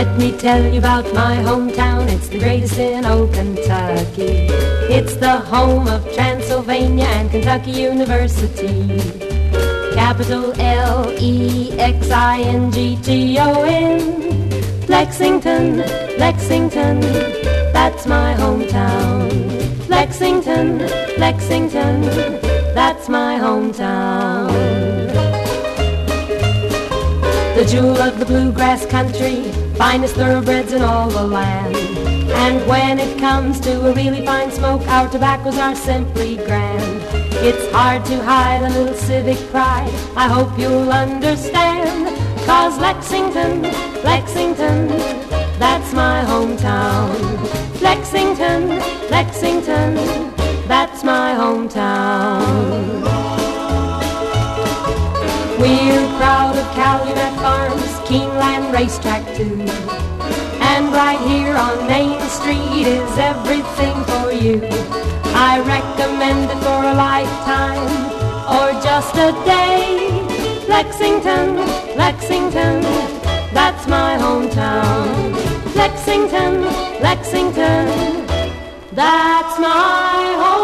Let me tell you about my hometown. It's the greatest in old Kentucky. It's the home of Transylvania and Kentucky University. Capital Lexington. Lexington, Lexington, that's my hometown. Lexington, Lexington, that's my hometown. The jewel of the bluegrass country, finest thoroughbreds in all the land. And when it comes to a really fine smoke, our tobaccos are simply grand. It's hard to hide a little civic pride, I hope you'll understand. 'Cause Lexington, Lexington, that's my hometown. Lexington, Lexington, that's my hometown. We're proud of Calumet Farms, Keeneland Racetrack too. And right here on Main Street is everything for you. I recommend it for a lifetime or just a day. Lexington, Lexington, that's my hometown. Lexington, Lexington, that's my hometown.